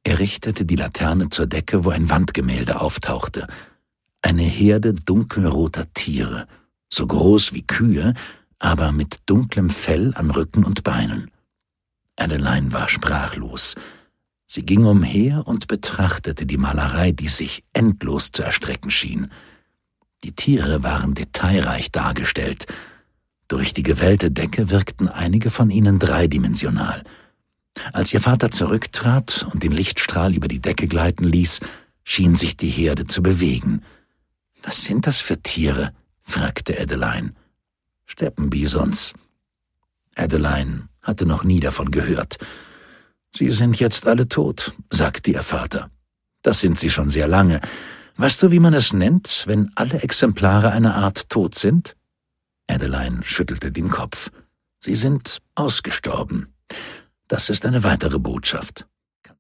Er richtete die Laterne zur Decke, wo ein Wandgemälde auftauchte. Eine Herde dunkelroter Tiere, so groß wie Kühe, aber mit dunklem Fell an Rücken und Beinen. Adeline war sprachlos. Sie ging umher und betrachtete die Malerei, die sich endlos zu erstrecken schien. Die Tiere waren detailreich dargestellt. Durch die gewellte Decke wirkten einige von ihnen dreidimensional. Als ihr Vater zurücktrat und den Lichtstrahl über die Decke gleiten ließ, schien sich die Herde zu bewegen. »Was sind das für Tiere?« fragte Adeline. »Steppenbisons.« Adeline hatte noch nie davon gehört. »Sie sind jetzt alle tot«, sagte ihr Vater. »Das sind sie schon sehr lange. Weißt du, wie man es nennt, wenn alle Exemplare einer Art tot sind?« Adeline schüttelte den Kopf. »Sie sind ausgestorben. Das ist eine weitere Botschaft.«